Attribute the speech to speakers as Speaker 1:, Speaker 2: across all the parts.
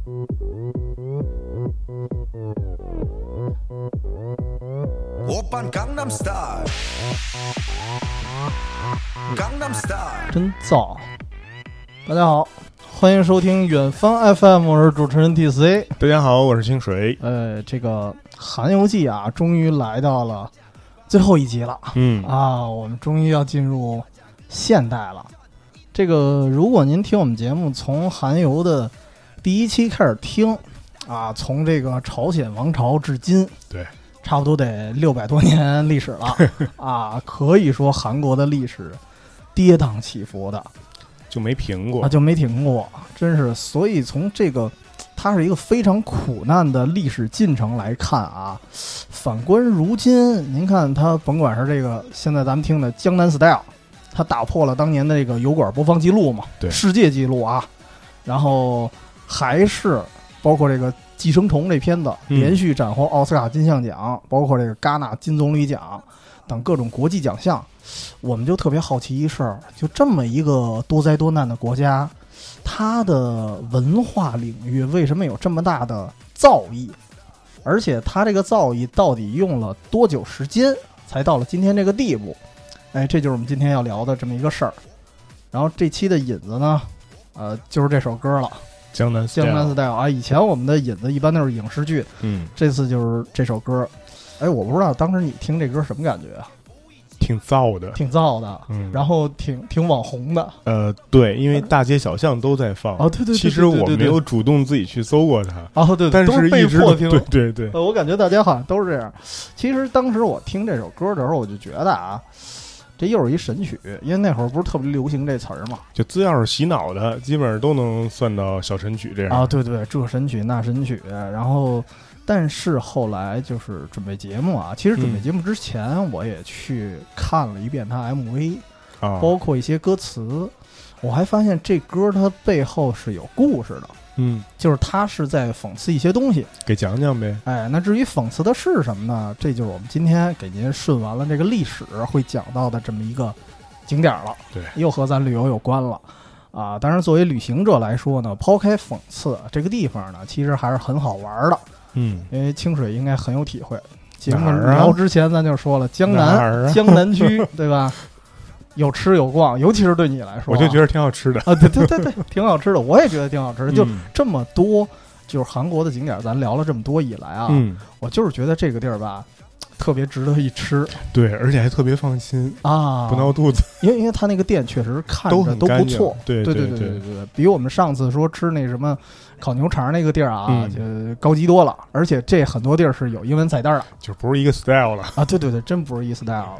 Speaker 1: 真燥！大家好，欢迎收听远方 FM， 我是主持人 TC。
Speaker 2: 大家好，我是清水。
Speaker 1: 这个韩游记啊，终于来到了最后一集了。我们终于要进入现代了。这个，如果您听我们节目从韩游的第一期开始听啊，从这个朝鲜王朝至今，
Speaker 2: 对，
Speaker 1: 差不多得600多年历史了啊，可以说韩国的历史跌宕起伏的，
Speaker 2: 就没停过
Speaker 1: 啊，就没停过，真是。所以从这个它是一个非常苦难的历史进程来看啊，反观如今，您看它甭管是这个现在咱们听的江南 style， 它打破了当年的这个油管播放记录嘛，
Speaker 2: 对，
Speaker 1: 世界纪录啊，然后还是包括这个寄生虫这片子连续斩获奥斯卡金像奖，包括这个戛纳金棕榈奖等各种国际奖项。我们就特别好奇一事儿，就这么一个多灾多难的国家，它的文化领域为什么有这么大的造诣？而且它这个造诣到底用了多久时间才到了今天这个地步？这就是我们今天要聊的这么一个事儿。然后这期的引子呢，就是这首歌了，江南 style 啊。以前我们的引子一般都是影视剧，这次就是这首歌。我不知道当时你听这歌什么感觉啊？
Speaker 2: 挺燥的，
Speaker 1: 然后挺网红的。
Speaker 2: 对，因为大街小巷都在放。
Speaker 1: 对。
Speaker 2: 其实我没有主动自己去搜过它。
Speaker 1: 对，
Speaker 2: 但是
Speaker 1: 被迫听。
Speaker 2: 对。
Speaker 1: 我感觉大家好像都是这样。其实当时我听这首歌的时候，我就觉得啊，这又是一神曲，因为那会儿不是特别流行这词儿嘛。
Speaker 2: 就只要是洗脑的，基本上都能算到小神曲这样。
Speaker 1: 对，这神曲那神曲，然后。但是后来就是准备节目啊，其实准备节目之前我也去看了一遍它 MV，包括一些歌词，我还发现这歌它背后是有故事的，就是它是在讽刺一些东西，
Speaker 2: 给讲讲呗。
Speaker 1: 那至于讽刺的是什么呢？这就是我们今天给您顺完了这个历史会讲到的这么一个景点了，
Speaker 2: 对，
Speaker 1: 又和咱旅游有关了。当然作为旅行者来说呢，抛开讽刺，这个地方呢其实还是很好玩的。因为清水应该很有体会。节目聊之前咱就说了，江南区对吧？有吃有逛，尤其是对你来说，
Speaker 2: 我就觉得挺好吃的
Speaker 1: 对，挺好吃的。我也觉得挺好吃的。就这么多，就是韩国的景点，咱聊了这么多以来啊，我就是觉得这个地儿吧，特别值得一吃。
Speaker 2: 对，而且还特别放心啊，不闹肚子。
Speaker 1: 因为他那个店确实看着都不错。对，比我们上次说吃那什么烤牛肠那个地儿啊，就高级多了。而且这很多地儿是有英文菜单的，
Speaker 2: 就不是一个 style 了
Speaker 1: 啊。对，真不是一 style 了。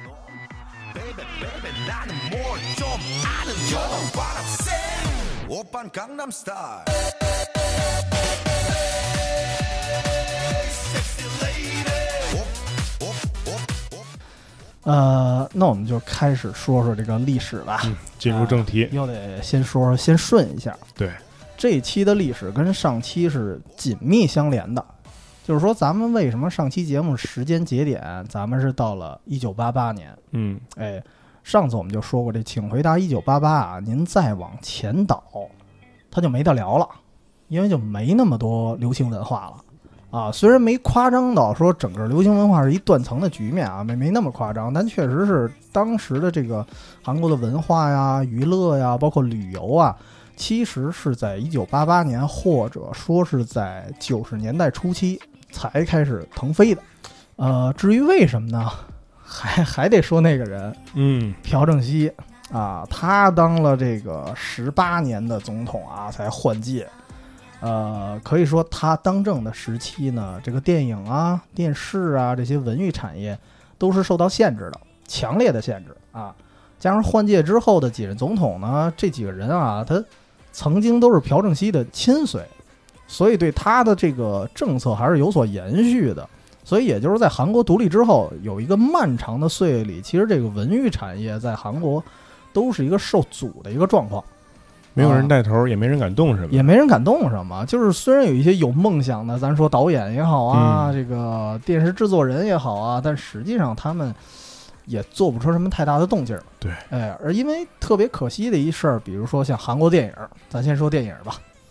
Speaker 1: 那我们就开始说说这个历史吧。
Speaker 2: 进入正题，
Speaker 1: 又得先顺一下。
Speaker 2: 对，这
Speaker 1: 一期的历史跟上期是紧密相连的。就是说，咱们为什么上期节目时间节点，咱们是到了1988年。上次我们就说过，这请回答1988啊，您再往前倒，它就没得聊了，因为就没那么多流行文化了。虽然没夸张到说整个流行文化是一断层的局面啊，没那么夸张，但确实是当时的这个韩国的文化呀、娱乐呀，包括旅游啊，其实是在1988年或者说是在90年代初期才开始腾飞的。至于为什么呢？还得说那个人，朴正熙啊，他当了这个18年的总统啊，才换届。可以说他当政的时期呢，这个电影啊、电视啊这些文娱产业都是受到限制的，强烈的限制啊。加上换届之后的几任总统呢，这几个人啊，他曾经都是朴正熙的亲随，所以对他的这个政策还是有所延续的。所以也就是在韩国独立之后，有一个漫长的岁月里，其实这个文娱产业在韩国都是一个受阻的一个状况。
Speaker 2: 没有人带头，也没人敢动什么，
Speaker 1: 就是虽然有一些有梦想的，咱说导演也好啊，这个电视制作人也好啊，但实际上他们也做不出什么太大的动静。
Speaker 2: 对，
Speaker 1: 而因为特别可惜的一事儿，比如说像韩国电影，咱先说电影吧。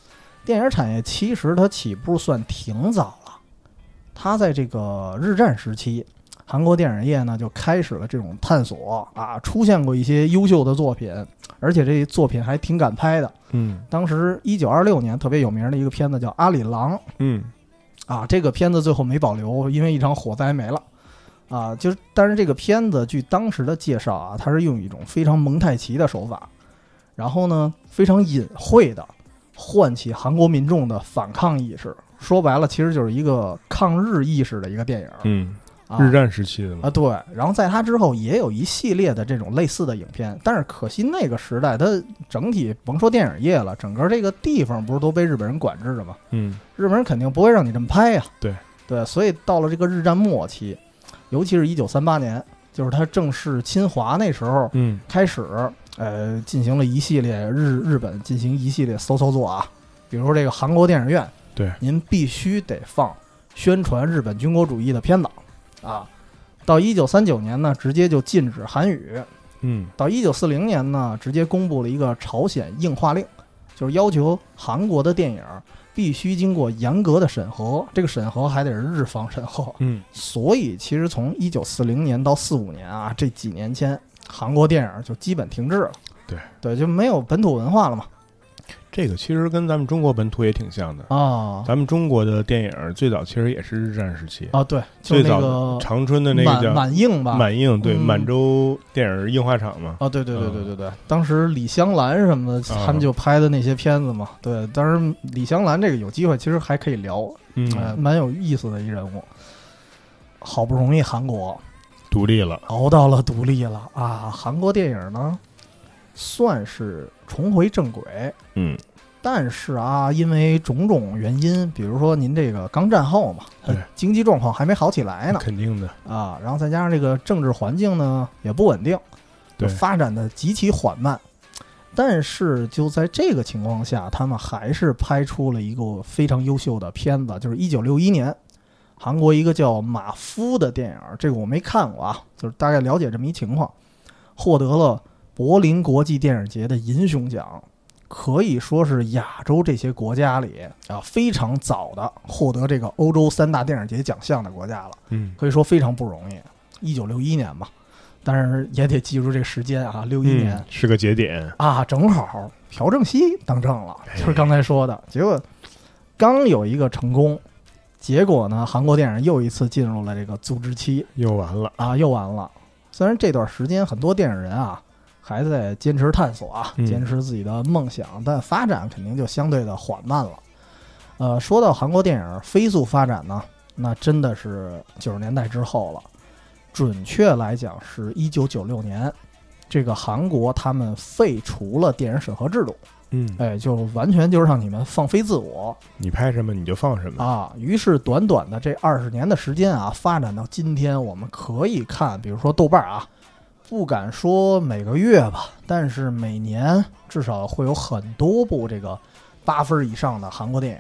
Speaker 1: 电影产业其实它起步算挺早了，它在这个日战时期，韩国电影业呢就开始了这种探索啊，出现过一些优秀的作品，而且这作品还挺敢拍的。当时1926年特别有名的一个片子叫《阿里郎》，这个片子最后没保留，因为一场火灾没了。但是这个片子据当时的介绍啊，它是用一种非常蒙太奇的手法，然后呢非常隐晦的唤起韩国民众的反抗意识，说白了其实就是一个抗日意识的一个电影。
Speaker 2: 日战时期的嘛
Speaker 1: 对。然后在它之后也有一系列的这种类似的影片，但是可惜那个时代它整体甭说电影业了，整个这个地方不是都被日本人管制着吗？日本人肯定不会让你这么拍呀。对，所以到了这个日战末期，尤其是1938年，就是他正式侵华那时候，开始进行了一系列日本进行一系列骚操作啊，比如说这个韩国电影院，
Speaker 2: 对，
Speaker 1: 您必须得放宣传日本军国主义的片子啊。到1939年呢，直接就禁止韩语。到1940年呢，直接公布了一个朝鲜硬化令，就是要求韩国的电影必须经过严格的审核，这个审核还得是日方审核。所以其实从1940年到45年啊，这几年间，韩国电影就基本停滞了。对，就没有本土文化了嘛。
Speaker 2: 这个其实跟咱们中国本土也挺像的
Speaker 1: 啊。
Speaker 2: 咱们中国的电影最早其实也是日战时期
Speaker 1: 啊，对，
Speaker 2: 最早长春的那个叫
Speaker 1: 满映吧，
Speaker 2: 满映，对，满洲电影映画厂嘛。
Speaker 1: 对，当时李香兰什么的，他们就拍的那些片子嘛。对，当时李香兰这个有机会其实还可以聊，蛮有意思的一人物。好不容易韩国
Speaker 2: 独立了，
Speaker 1: 熬到了独立了啊！韩国电影呢，算是重回正轨。但是啊，因为种种原因，比如说您这个刚战后嘛，经济状况还没好起来呢，
Speaker 2: 肯定的
Speaker 1: 啊。然后再加上这个政治环境呢也不稳定，就发展的极其缓慢。但是就在这个情况下，他们还是拍出了一个非常优秀的片子，就是1961年韩国一个叫《马夫》的电影，这个我没看过啊，就是大概了解这么一情况，获得了柏林国际电影节的银熊奖。可以说是亚洲这些国家里啊非常早的获得这个欧洲3大电影节奖项的国家了。可以说非常不容易。1961年嘛，但是也得记住这个时间啊，61年
Speaker 2: 是个节点
Speaker 1: 啊，正好朴正熙当政了，就是刚才说的。结果刚有一个成功，结果呢，韩国电影又一次进入了这个组织期，
Speaker 2: 又完了。
Speaker 1: 虽然这段时间很多电影人啊还在坚持探索啊，坚持自己的梦想，但发展肯定就相对的缓慢了。说到韩国电影飞速发展呢，那真的是90年代之后了。准确来讲是1996年，这个韩国他们废除了电影审核制度。就完全就是让你们放飞自我，
Speaker 2: 你拍什么你就放什么
Speaker 1: 啊。于是短短的这20年的时间啊，发展到今天，我们可以看，比如说豆瓣啊。不敢说每个月吧，但是每年至少会有很多部这个8分以上的韩国电影。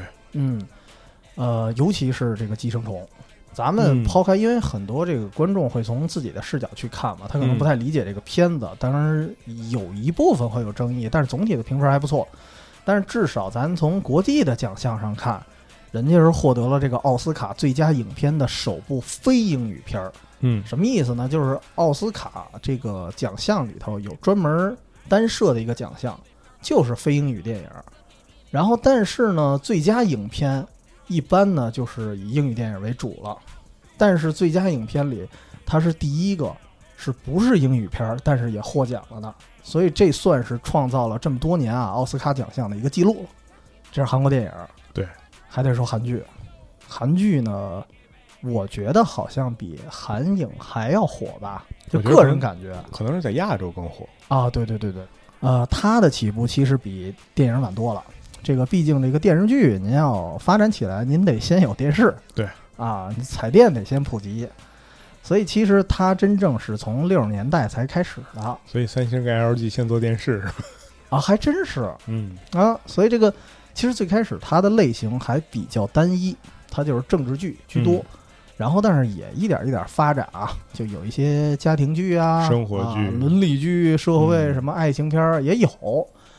Speaker 2: 对，
Speaker 1: 尤其是这个《寄生虫》，咱们抛开，因为很多这个观众会从自己的视角去看嘛，他可能不太理解这个片子，当然有一部分会有争议，但是总体的评分还不错。但是至少咱从国际的奖项上看，人家是获得了这个奥斯卡最佳影片的首部非英语片儿。什么意思呢？就是奥斯卡这个奖项里头有专门单设的一个奖项，就是非英语电影。然后，但是呢，最佳影片一般呢就是以英语电影为主了。但是最佳影片里，它是第一个是不是英语片，但是也获奖了的。所以这算是创造了这么多年啊奥斯卡奖项的一个记录了。这是韩国电影。
Speaker 2: 对，
Speaker 1: 还得说韩剧。韩剧呢？我觉得好像比韩影还要火吧，就个人感觉，
Speaker 2: 可能是在亚洲更火
Speaker 1: 啊。对，它的起步其实比电影晚多了。这个毕竟这个电视剧您要发展起来，您得先有电视，
Speaker 2: 对
Speaker 1: 啊，彩电得先普及，所以其实它真正是从60年代才开始的。
Speaker 2: 所以三星跟 LG 先做电视
Speaker 1: 啊，还真是，所以这个其实最开始它的类型还比较单一，它就是政治剧居多。然后，但是也一点一点发展啊，就有一些家庭剧啊、
Speaker 2: 生活剧、
Speaker 1: 伦理剧、社会什么爱情片也有。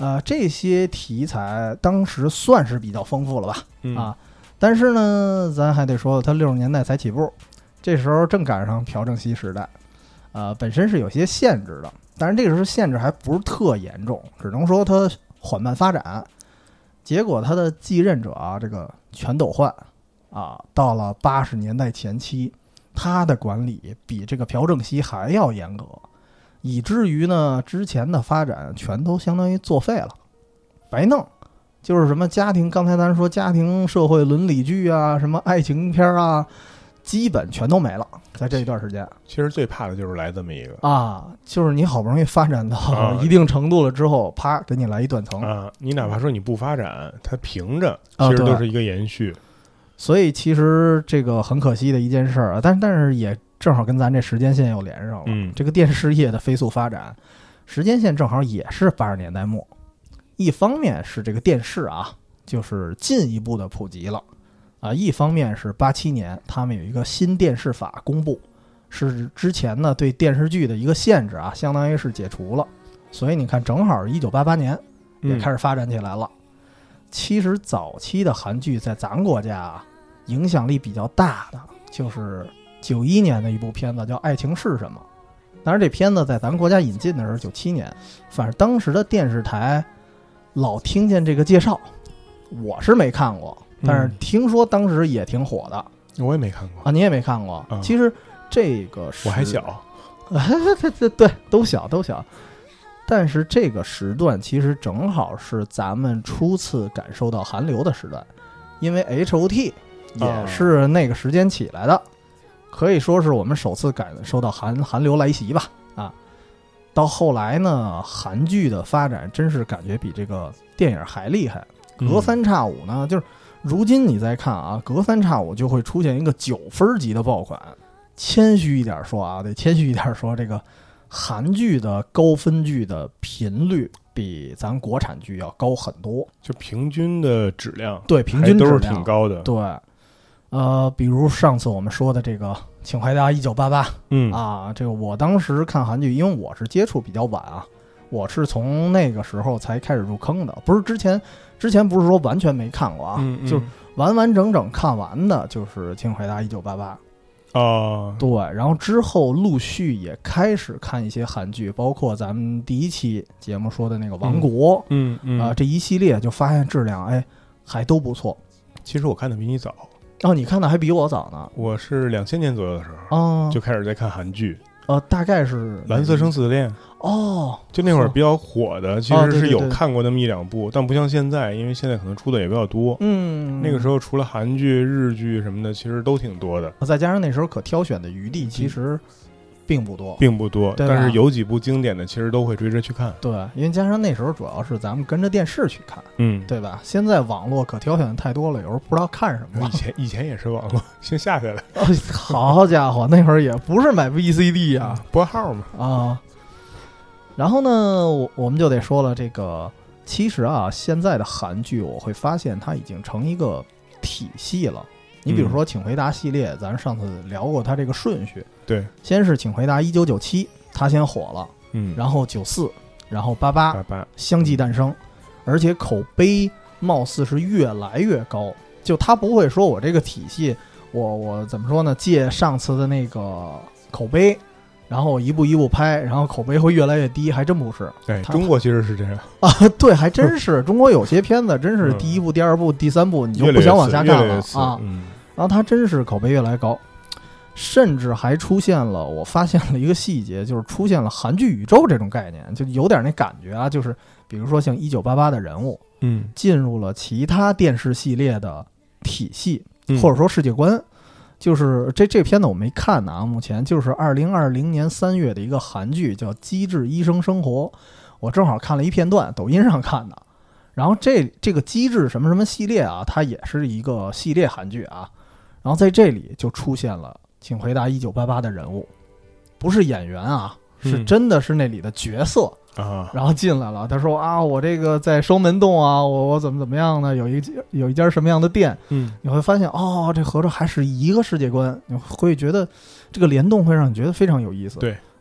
Speaker 1: 这些题材当时算是比较丰富了吧，啊，但是呢，咱还得说，它60年代才起步，这时候正赶上朴正熙时代，本身是有些限制的，但是这个时候限制还不是特严重，只能说它缓慢发展。结果他的继任者啊，这个全斗焕啊，到了80年代前期，他的管理比这个朴正熙还要严格，以至于呢，之前的发展全都相当于作废了，白弄。就是什么家庭，刚才咱说家庭社会伦理剧啊，什么爱情片啊，基本全都没了。在这一段时间，
Speaker 2: 其实最怕的就是来这么一个
Speaker 1: 啊，就是你好不容易发展到一定程度了之后，啪，给你来一断层
Speaker 2: 啊！你哪怕说你不发展，它凭着其实都是一个延续。
Speaker 1: 所以其实这个很可惜的一件事啊，但是也正好跟咱这时间线又连上了。这个电视业的飞速发展，时间线正好也是80年代末。一方面是这个电视啊，就是进一步的普及了。一方面是87年他们有一个新电视法公布，是之前呢对电视剧的一个限制啊，相当于是解除了，所以你看正好1988年也开始发展起来了。其实早期的韩剧在咱国家啊影响力比较大的就是91年的一部片子叫《爱情是什么》，当然这片子在咱国家引进的时候97年，反正当时的电视台老听见这个介绍，我是没看过，但是听说当时也挺火的。
Speaker 2: 我也没看过
Speaker 1: 啊，你也没看过。其实这个是
Speaker 2: 我还小，
Speaker 1: 对，都小。但是这个时段其实正好是咱们初次感受到韩流的时段，因为 HOT 也是那个时间起来的，可以说是我们首次感受到韩流来袭吧。到后来呢，韩剧的发展真是感觉比这个电影还厉害，隔三差五呢，就是如今你再看啊，隔三差五就会出现一个9分级的爆款。谦虚一点说啊，得谦虚一点说，这个韩剧的高分剧的频率比咱国产剧要高很多，
Speaker 2: 就平均的质量，
Speaker 1: 对，平均质量
Speaker 2: 都是挺高的。
Speaker 1: 对，比如上次我们说的这个《请回答1988》，这个我当时看韩剧，因为我是接触比较晚啊，我是从那个时候才开始入坑的，不是之前不是说完全没看过啊，就是完完整整看完的，就是《请回答1988》。对，然后之后陆续也开始看一些韩剧，包括咱们第一期节目说的那个《王国》，这一系列就发现质量还都不错。
Speaker 2: 其实我看的比你早。
Speaker 1: 你看的还比我早呢。
Speaker 2: 我是2000年左右的时候就开始在看韩剧。
Speaker 1: 大概是
Speaker 2: 《蓝色生死恋》就那会儿比较火的，其实是有看过那么1、2部，但不像现在，因为现在可能出的也比较多。那个时候除了韩剧、日剧什么的，其实都挺多的。
Speaker 1: 再加上那时候可挑选的余地其实并不多，
Speaker 2: 但是有几部经典的其实都会追着去看。
Speaker 1: 对，因为加上那时候主要是咱们跟着电视去看，对吧？现在网络可挑选的太多了，有时候不知道看什么。
Speaker 2: 以前也是网络，先下下来。
Speaker 1: 好家伙，那会儿也不是买 VCD 啊，
Speaker 2: 拨号嘛。
Speaker 1: 然后呢，我们就得说了，这个其实啊，现在的韩剧我会发现它已经成一个体系了。你比如说《请回答》系列，咱上次聊过它这个顺序。
Speaker 2: 对，
Speaker 1: 先是《请回答1997》，它先火了，然后94，然后88相继诞生，而且口碑貌似是越来越高。就它不会说我这个体系，我怎么说呢？借上次的那个口碑，然后一步一步拍，然后口碑会越来越低，还真不是。
Speaker 2: 对，中国其实是这样
Speaker 1: 啊，对，还真是。中国有些片子真是第1部、第2部、第3部你就不想往下看了啊。然后它真是口碑越来越高，甚至还出现了，我发现了一个细节，就是出现了韩剧宇宙这种概念，就有点那感觉啊，就是比如说像1988的人物，进入了其他电视系列的体系，或者说世界观。就是这片子我没看呢啊，目前就是2020年3月的一个韩剧叫《机智医生生活》，我正好看了一片段，抖音上看的。然后这个机智什么什么系列啊，它也是一个系列韩剧啊。然后在这里就出现了请回答1988的人物，不是演员啊，是真的是那里的角色
Speaker 2: 啊。
Speaker 1: 然后进来了，他说啊，我这个在双门洞啊，我怎么样呢？有一家什么样的店？你会发现这合着还是一个世界观，你会觉得这个联动会让你觉得非常有意思。
Speaker 2: 对，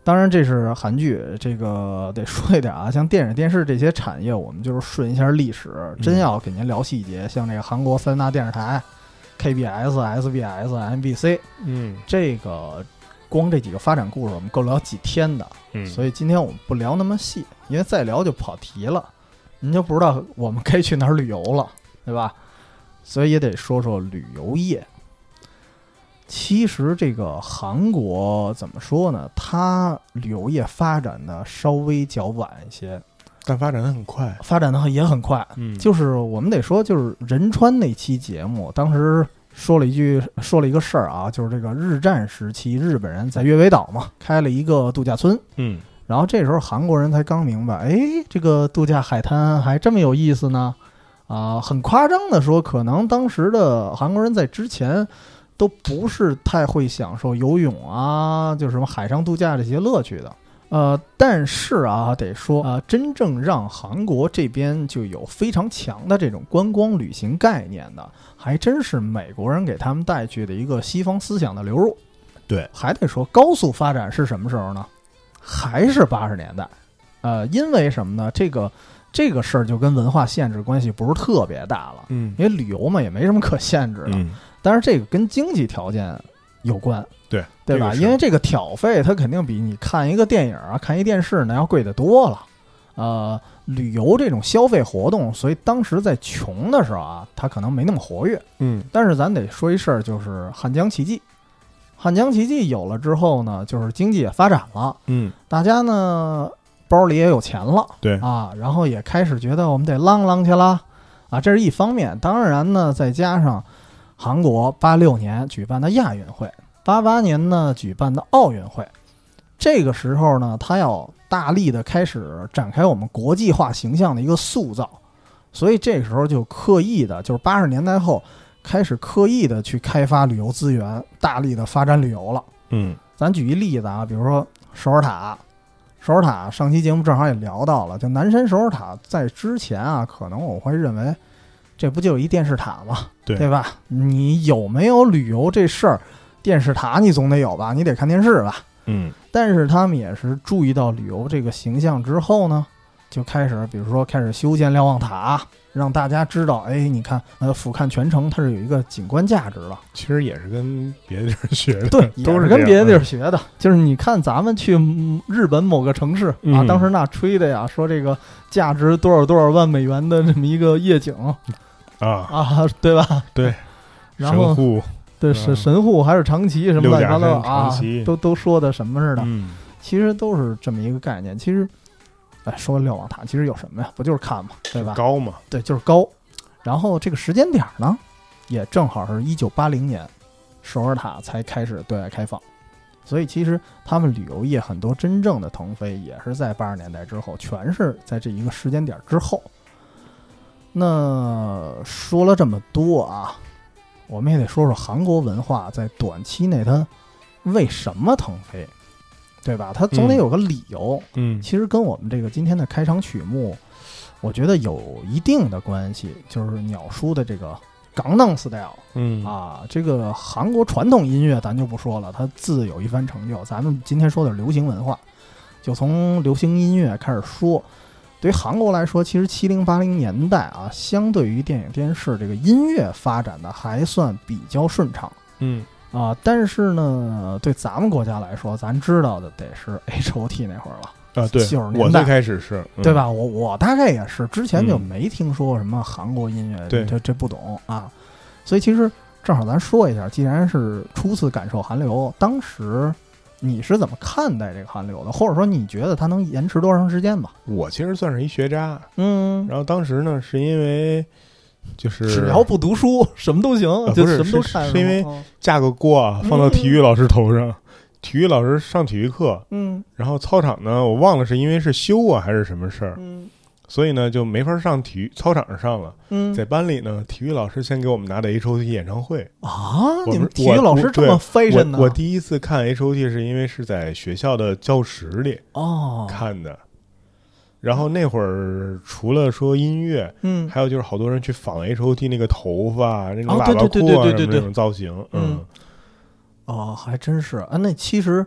Speaker 1: 当然这是韩剧，这个得说一点啊，像电影电视这些产业，我们就是顺一下历史，真要给您聊细节，像这个韩国3大电视台 KBS、SBS、MBC， 这个光这几个发展故事我们够聊几天的，所以今天我们不聊那么细，因为再聊就跑题了，您就不知道我们该去哪儿旅游了，对吧？所以也得说说旅游业。其实这个韩国怎么说呢？它旅游业发展的稍微较晚一些，
Speaker 2: 但发展的很快，
Speaker 1: 发展的也很快。就是我们得说，就是仁川那期节目，当时说了一个事儿啊，就是这个日战时期，日本人在阅微岛嘛，开了一个度假村。然后这时候韩国人才刚明白，哎，这个度假海滩还这么有意思呢。很夸张的说，可能当时的韩国人在之前都不是太会享受游泳啊，就是什么海上度假这些乐趣的。但是啊，得说真正让韩国这边就有非常强的这种观光旅行概念的，还真是美国人给他们带去的一个西方思想的流入。
Speaker 2: 对，
Speaker 1: 还得说高速发展是什么时候呢？还是80年代。因为什么呢？这个事儿就跟文化限制关系不是特别大了。因为旅游嘛也没什么可限制的。但是这个跟经济条件有关，对吧？因为这个挑费它肯定比你看一个电影啊、看一电视呢要贵得多了。旅游这种消费活动，所以当时在穷的时候啊，它可能没那么活跃。但是咱得说一事儿，就是汉江奇迹。汉江奇迹有了之后呢，就是经济也发展了。大家呢包里也有钱了，
Speaker 2: 对
Speaker 1: 啊，然后也开始觉得我们得浪浪去了啊，这是一方面。当然呢，再加上韩国86年举办的亚运会，88年呢举办的奥运会，这个时候呢，他要大力的开始展开我们国际化形象的一个塑造，所以这个时候就刻意的，就是80年代后开始刻意的去开发旅游资源，大力的发展旅游了。咱举一例子啊，比如说首尔塔。首尔塔上期节目正好也聊到了，就南山首尔塔在之前啊，可能我会认为这不就有一电视塔吗？对吧？你有没有旅游这事儿，电视塔你总得有吧，你得看电视吧。但是他们也是注意到旅游这个形象之后呢，就开始比如说开始修建瞭望塔，让大家知道，哎，你看，俯瞰全城，它是有一个景观价值的。
Speaker 2: 其实也是跟别的地儿学的，
Speaker 1: 对，也是跟别的地儿学的。就是你看，咱们去日本某个城市啊，当时那吹的呀，说这个价值多少多少万美元的这么一个夜景对吧？
Speaker 2: 对，
Speaker 1: 然后
Speaker 2: 神户，
Speaker 1: 对，神户还是长崎什么乱七八糟啊，都说的什么似的。其实都是这么一个概念。其实。说瞭望塔其实有什么呀？不就是看嘛，对吧？
Speaker 2: 高嘛，
Speaker 1: 对，就是高。然后这个时间点呢，也正好是1980年，首尔塔才开始对外开放。所以其实他们旅游业很多真正的腾飞，也是在80年代之后，全是在这一个时间点之后。那说了这么多啊，我们也得说说韩国文化在短期内它为什么腾飞。对吧？它总得有个理由。其实跟我们这个今天的开场曲目，我觉得有一定的关系，就是鸟叔的这个강남 style。这个韩国传统音乐咱就不说了，它自有一番成就。咱们今天说的是流行文化，就从流行音乐开始说。对于韩国来说，其实70、80年代啊，相对于电影电视这个音乐发展的还算比较顺畅。但是呢，对咱们国家来说，咱知道的得是 H.O.T 那会儿了
Speaker 2: 对
Speaker 1: ，90年代，
Speaker 2: 我最开始是，
Speaker 1: 对吧？我大概也是，之前就没听说什么韩国音乐，这不懂啊。所以其实正好咱说一下，既然是初次感受韩流，当时你是怎么看待这个韩流的？或者说你觉得它能延迟多长时间吧？
Speaker 2: 我其实算是一学渣，然后当时呢，是因为。就是
Speaker 1: 只要不读书什么都行，就什么都看。
Speaker 2: 是因为架个锅放到体育老师头上，体育老师上体育课，然后操场呢，我忘了是因为是休还是什么事儿，所以呢就没法上操场上了。在班里呢，体育老师先给我们拿的 H.O.T 演唱会
Speaker 1: 你们体育老师这么fashion呢？
Speaker 2: 我第一次看 H.O.T 是因为是在学校的教室里看的。然后那会儿除了说音乐，还有就是好多人去仿 H.O.T 那个头发、那种喇叭裤啊什么那种造型，
Speaker 1: 还真是啊。那其实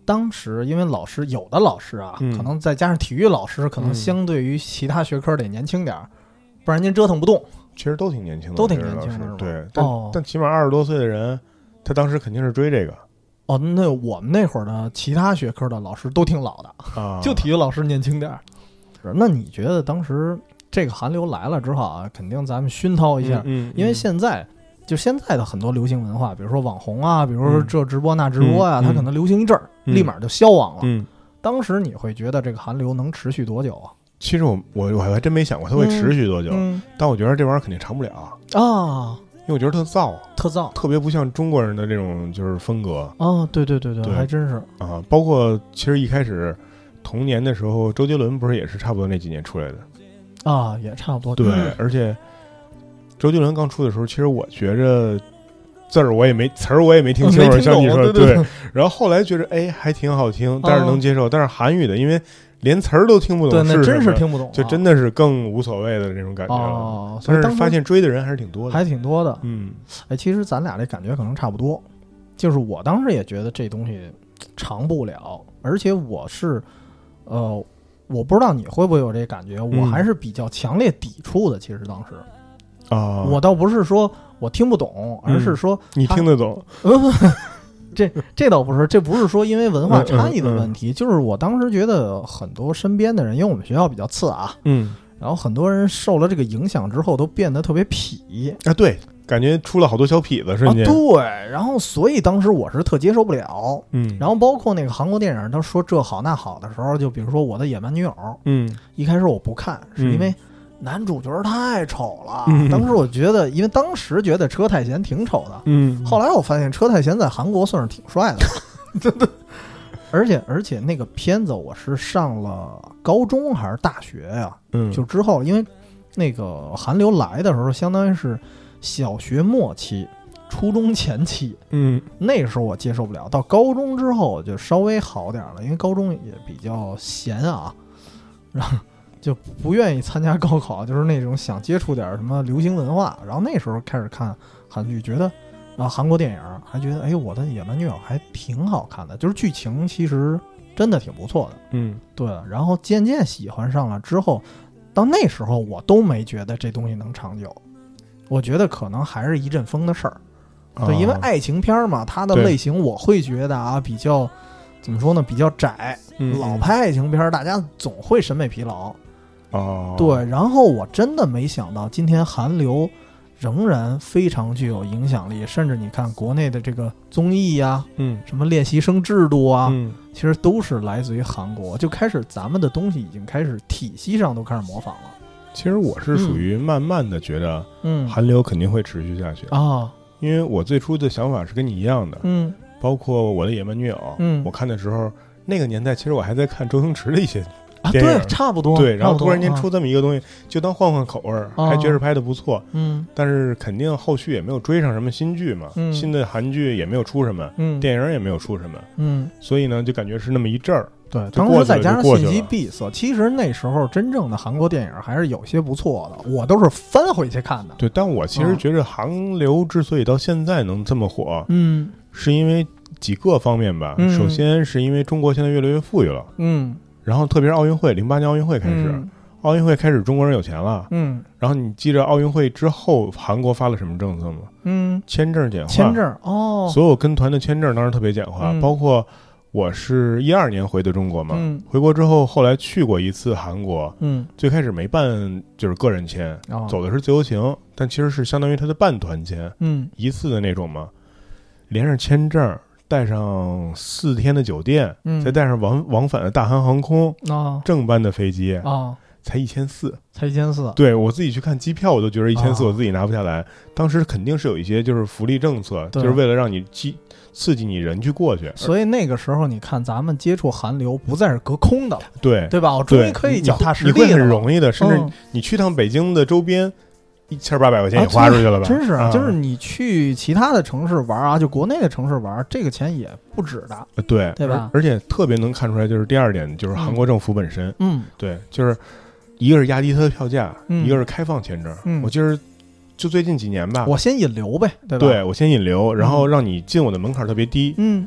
Speaker 1: 当时因为老师有的老师啊，可能再加上体育老师，可能相对于其他学科得年轻点不然您折腾不动。
Speaker 2: 其实都挺年轻的，
Speaker 1: 都挺年轻的，
Speaker 2: 对。但起码20多岁的人，他当时肯定是追这个。
Speaker 1: 哦，那我们那会儿的其他学科的老师都挺老的啊，就体育老师年轻点那你觉得当时这个韩流来了之后啊，肯定咱们熏陶一下，因为现在的很多流行文化，比如说网红啊，比如说这直播那直播呀，它可能流行一阵儿，立马就消亡了。当时你会觉得这个韩流能持续多久啊？
Speaker 2: 其实我还真没想过它会持续多久，但我觉得这玩意儿肯定长不了啊，因为我觉得特燥，特别不像中国人的这种就是风格。
Speaker 1: 对，还真是
Speaker 2: 啊。包括其实一开始童年的时候，周杰伦不是也是差不多那几年出来的
Speaker 1: 啊，也差不多。
Speaker 2: 对，而且周杰伦刚出的时候，其实我觉着词儿我也没听清楚，像你说对。然后后来觉着还挺好听，但是能接受。但是韩语的，因为连词儿都听不懂，
Speaker 1: 对，那真是听不懂，
Speaker 2: 就真的是更无所谓的那种感觉了。但是发现追的人还是挺多的，
Speaker 1: 其实咱俩这感觉可能差不多。就是我当时也觉得这东西长不了，而且我是，我不知道你会不会有这感觉，我还是比较强烈抵触的。其实当时我倒不是说我听不懂，而是说
Speaker 2: 你听得懂。
Speaker 1: 这倒不是，这不是说因为文化差异的问题，就是我当时觉得很多身边的人，因为我们学校比较次啊，然后很多人受了这个影响之后都变得特别痞
Speaker 2: 啊，对，感觉出了好多小痞子瞬间，
Speaker 1: 对，然后所以当时我是特接受不了，然后包括那个韩国电影，他说这好那好的时候，就比如说我的野蛮女友，一开始我不看，是因为男主角太丑了，当时我觉得，因为当时觉得车太贤挺丑的，后来我发现车太贤在韩国算是挺帅的，真的。而且那个片子我是上了高中还是大学呀？就之后，因为那个韩流来的时候，相当于是小学末期、初中前期，那个时候我接受不了。到高中之后就稍微好点了，因为高中也比较闲啊，然后就不愿意参加高考，就是那种想接触点什么流行文化。然后那时候开始看韩剧，觉得韩国电影还觉得我的野蛮女友还挺好看的，就是剧情其实真的挺不错的。对。然后渐渐喜欢上了之后，到那时候我都没觉得这东西能长久，我觉得可能还是一阵风的事儿。对，因为爱情片嘛，它的类型我会觉得比较怎么说呢，比较窄。老拍爱情片大家总会审美疲劳。对，然后我真的没想到今天韩流仍然非常具有影响力，甚至你看国内的这个综艺呀，什么练习生制度啊，其实都是来自于韩国，就开始咱们的东西已经开始体系上都开始模仿了。
Speaker 2: 其实我是属于慢慢的觉得，韩流肯定会持续下去啊，因为我最初的想法是跟你一样的，包括我的野蛮女友，我看的时候那个年代，其实我还在看周星驰的一些。
Speaker 1: 对，差不多。
Speaker 2: 对，然后突然间出这么一个东西，就当换换口味，还觉得拍的不错。但是肯定后续也没有追上什么新剧嘛，新的韩剧也没有出什么，电影也没有出什么，所以呢，就感觉是那么一阵儿。
Speaker 1: 对，当时再加上信息闭塞，其实那时候真正的韩国电影还是有些不错的，我都是翻回去看的。
Speaker 2: 对，但我其实觉得韩流之所以到现在能这么火，是因为几个方面吧。首先是因为中国现在越来越富裕了，然后特别是奥运会，08年奥运会开始，奥运会开始中国人有钱了，然后你记着奥运会之后韩国发了什么政策吗？签证简化，所有跟团的签证当时特别简化，包括我是12年回的中国嘛，回国之后后来去过一次韩国，最开始没办就是个人签，走的是自由行，但其实是相当于他的半团签，一次的那种嘛，连上签证。带上4天的酒店，再带上往返的大韩航空正班的飞机才1400，对，我自己去看机票，我都觉得1400我自己拿不下来。当时肯定是有一些就是福利政策，就是为了让你刺激你人去过去。
Speaker 1: 所以那个时候你看咱们接触韩流不再是隔空的了，对吧？我终于可以脚踏实地了，
Speaker 2: 你会很容易的，甚至你去趟北京的周边。1800块钱也花出去了吧？
Speaker 1: 真是就是你去其他的城市玩就国内的城市玩，这个钱也不止的，对吧？
Speaker 2: 而且特别能看出来，就是第二点，就是韩国政府本身，对，就是一个是压低它的票价，一个是开放签证。我记得就最近几年吧，
Speaker 1: 我先引流呗，对吧？
Speaker 2: 对，我先引流，然后让你进我的门槛特别低，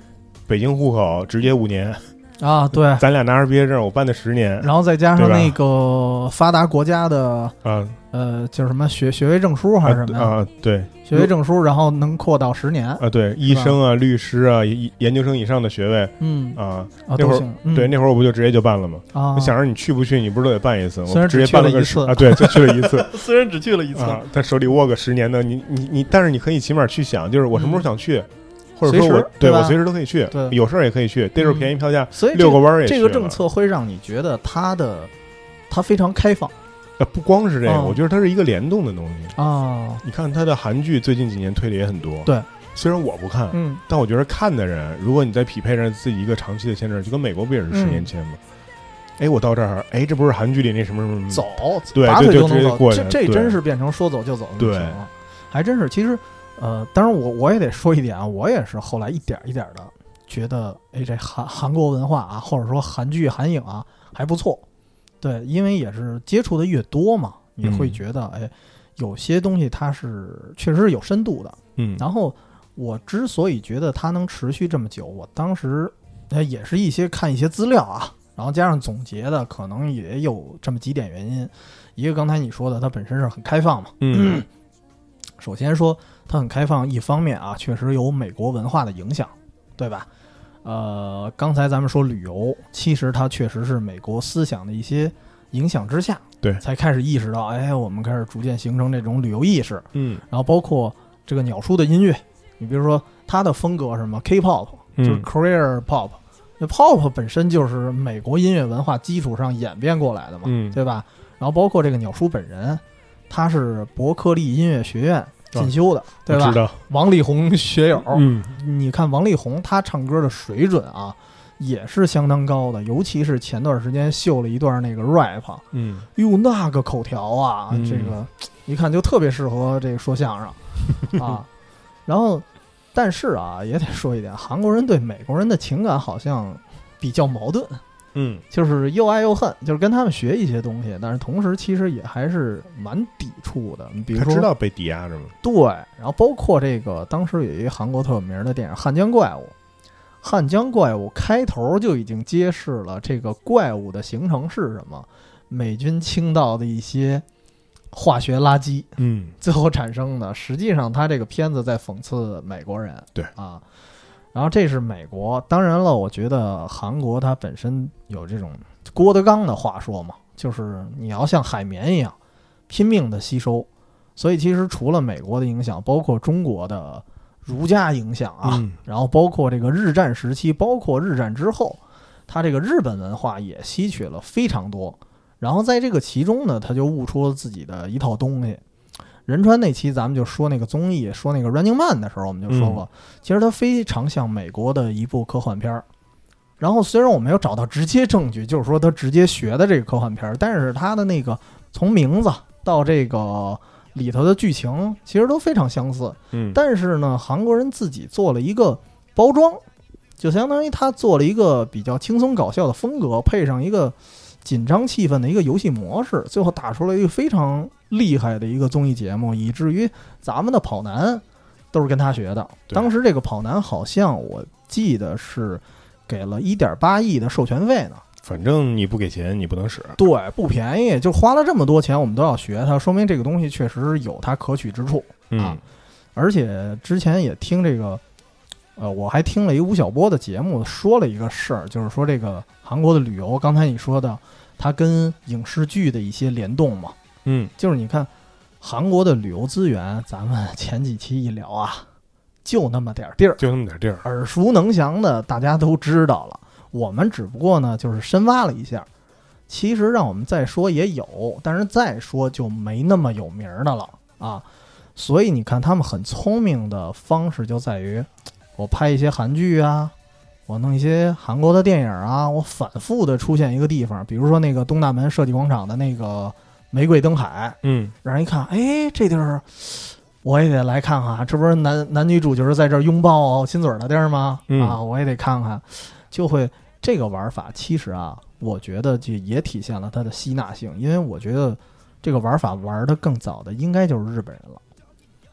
Speaker 2: 北京户口直接5年
Speaker 1: 啊，对，
Speaker 2: 咱俩拿着毕业证，我办的10年，
Speaker 1: 然后再加上那个发达国家的就是什么学位证书还是什么
Speaker 2: 啊？对，
Speaker 1: 学位证书，然后能扩到10年
Speaker 2: 啊。对，医生啊、律师啊、研究生以上的学位，那会儿对，那会儿我不就直接就办了吗？啊，想着你去不去，你不是都得办一次？我直接办了
Speaker 1: 一次
Speaker 2: 啊，对，就去了一次。
Speaker 1: 虽然只去了一次，
Speaker 2: 但手里握个10年的，你，但是你可以起码去想，就是我什么时候想去。或者说我随时都可以去，有事儿也可以去，逮着便宜票价，
Speaker 1: 所以
Speaker 2: 遛个弯也去。
Speaker 1: 这个政策会让你觉得它非常开放。
Speaker 2: 不光是这个，我觉得它是一个联动的东西啊。你看它的韩剧最近几年推的也很多，
Speaker 1: 对。
Speaker 2: 虽然我不看，但我觉得看的人，如果你再匹配上自己一个长期的签证，就跟美国不也是10年签吗？哎，我到这儿，哎，这不是韩剧里那什么什么
Speaker 1: 走，
Speaker 2: 对，
Speaker 1: 拔腿就能
Speaker 2: 走，
Speaker 1: 这真是变成说走就走的情况了，还真是。其实。当然我也得说一点啊，我也是后来一点一点的觉得，哎，这韩国文化啊，或者说韩剧、韩影啊还不错。对，因为也是接触的越多嘛，你会觉得，哎，有些东西它是确实是有深度的。然后我之所以觉得它能持续这么久，我当时也是看一些资料啊，然后加上总结的，可能也有这么几点原因。一个刚才你说的，它本身是很开放嘛。首先说它很开放，一方面啊，确实有美国文化的影响，对吧？刚才咱们说旅游，其实它确实是美国思想的一些影响之下，
Speaker 2: 对，
Speaker 1: 才开始意识到，哎，我们开始逐渐形成这种旅游意识。然后包括这个鸟叔的音乐，你比如说他的风格是什么 K-pop， 就是 Korean pop，那 pop 本身就是美国音乐文化基础上演变过来的嘛，对吧？然后包括这个鸟叔本人，他是伯克利音乐学院进修的，对吧？
Speaker 2: 知道
Speaker 1: 王力宏学友，你看王力宏他唱歌的水准啊，也是相当高的，尤其是前段时间秀了一段那个 rap，哟，那个口条啊，这个一看就特别适合这个说相声啊。然后，但是啊，也得说一点，韩国人对美国人的情感好像比较矛盾。就是又爱又恨，就是跟他们学一些东西，但是同时其实也还是蛮抵触的。比如说，
Speaker 2: 他知道被抵押着吗？
Speaker 1: 对，然后包括这个当时有一个韩国特有名的电影《汉江怪物》，汉江怪物开头就已经揭示了这个怪物的形成是什么，美军倾倒的一些化学垃圾，最后产生的。实际上，他这个片子在讽刺美国人，
Speaker 2: 对
Speaker 1: 啊。然后这是美国，当然了，我觉得韩国它本身有这种郭德纲的话说嘛，就是你要像海绵一样拼命的吸收。所以其实除了美国的影响，包括中国的儒家影响啊，然后包括这个日战时期，包括日战之后，它这个日本文化也吸取了非常多。然后在这个其中呢，他就悟出了自己的一套东西。仁川那期咱们就说那个综艺，说那个 Running Man 的时候，我们就说过，其实它非常像美国的一部科幻片。然后虽然我没有找到直接证据，就是说他直接学的这个科幻片，但是他的那个从名字到这个里头的剧情，其实都非常相似。但是呢，韩国人自己做了一个包装，就相当于他做了一个比较轻松搞笑的风格，配上一个紧张气氛的一个游戏模式，最后打出了一个非常厉害的一个综艺节目，以至于咱们的跑男都是跟他学的。当时这个跑男好像我记得是给了1.8亿的授权费呢。
Speaker 2: 反正你不给钱你不能使。
Speaker 1: 对，不便宜，就花了这么多钱我们都要学它，说明这个东西确实有它可取之处啊。而且之前也听这个我还听了一吴晓波的节目，说了一个事儿，就是说这个韩国的旅游，刚才你说的它跟影视剧的一些联动嘛，就是你看韩国的旅游资源，咱们前几期一聊啊，就那么点地儿，耳熟能详的大家都知道了，我们只不过呢就是深挖了一下，其实让我们再说也有，但是再说就没那么有名的了啊。所以你看他们很聪明的方式就在于，我拍一些韩剧啊，我弄一些韩国的电影啊，我反复的出现一个地方，比如说那个东大门设计广场的那个玫瑰灯海，让人一看，哎，这地儿我也得来看看，这不是男女主角在这儿拥抱亲嘴的地儿吗？啊，我也得看看，就会这个玩法。其实啊，我觉得就也体现了它的吸纳性，因为我觉得这个玩法玩得更早的应该就是日本人了。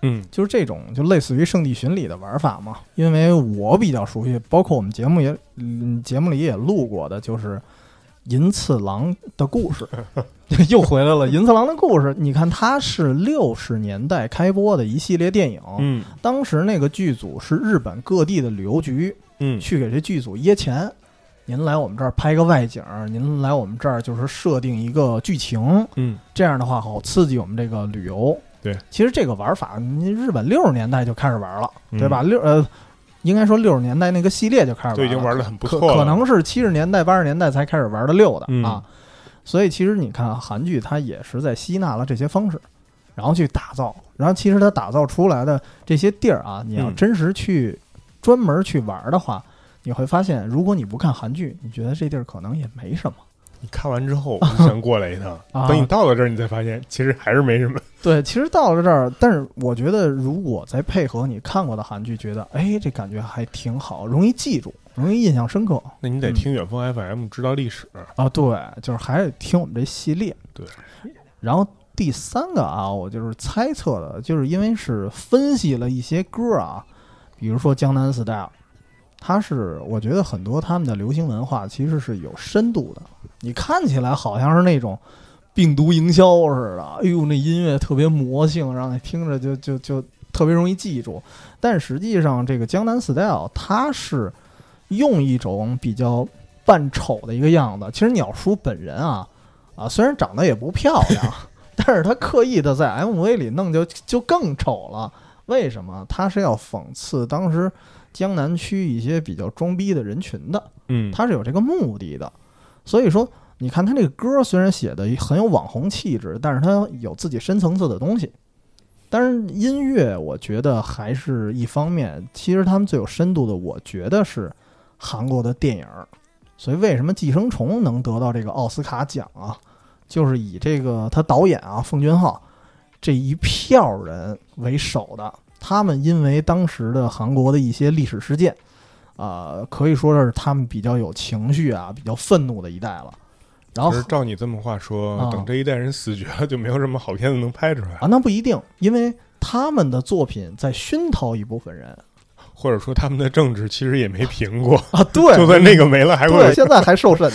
Speaker 1: 就是这种就类似于圣地巡礼的玩法嘛。因为我比较熟悉，包括我们节目里也录过的，就是银次郎的故事又回来了。银次郎的故事，你看它是60年代开播的一系列电影，当时那个剧组是日本各地的旅游局，去给这剧组掖钱，您来我们这儿拍个外景，您来我们这儿就是设定一个剧情，这样的话好刺激我们这个旅游。
Speaker 2: 对，
Speaker 1: 其实这个玩法，日本60年代就开始玩了，对吧？应该说60年代那个系列就开始玩了，
Speaker 2: 就已经玩得很不错了，
Speaker 1: 可能是70年代80年代才开始玩的溜的啊。所以其实你看韩剧，它也是在吸纳了这些方式，然后去打造，然后其实它打造出来的这些地儿啊，你要真实去专门去玩的话，你会发现，如果你不看韩剧，你觉得这地儿可能也没什么。
Speaker 2: 你看完之后，你想过来一趟，等你到了这儿，你才发现其实还是没什么。
Speaker 1: 对，其实到了这儿，但是我觉得，如果再配合你看过的韩剧，觉得这感觉还挺好，容易记住，容易印象深刻。
Speaker 2: 那你得听远峰 FM，知道历史
Speaker 1: 啊。对，就是还得听我们这系列。
Speaker 2: 对。
Speaker 1: 然后第3个啊，我就是猜测的，就是因为是分析了一些歌啊，比如说江南 Style。我觉得很多他们的流行文化其实是有深度的，你看起来好像是那种病毒营销似的，那音乐特别魔性，让你听着就特别容易记住。但实际上这个江南 Style 它是用一种比较扮丑的一个样子。其实鸟叔本人啊虽然长得也不漂亮但是他刻意的在 MV 里弄就更丑了。为什么？他是要讽刺当时江南区一些比较装逼的人群的，他是有这个目的的。所以说你看他这个歌虽然写的很有网红气质，但是他有自己深层次的东西。但是音乐我觉得还是一方面，其实他们最有深度的我觉得是韩国的电影。所以为什么寄生虫能得到这个奥斯卡奖啊，就是以这个他导演啊奉俊昊这一票人为首的，他们因为当时的韩国的一些历史事件可以说是他们比较有情绪啊，比较愤怒的一代了。然后
Speaker 2: 照你这么话说，等这一代人死绝了，就没有什么好片子能拍出来
Speaker 1: 啊？那不一定，因为他们的作品在熏陶一部分人，
Speaker 2: 或者说他们的政治其实也没平过
Speaker 1: 啊。对，
Speaker 2: 就算那个没了，还会
Speaker 1: 对，现在还受审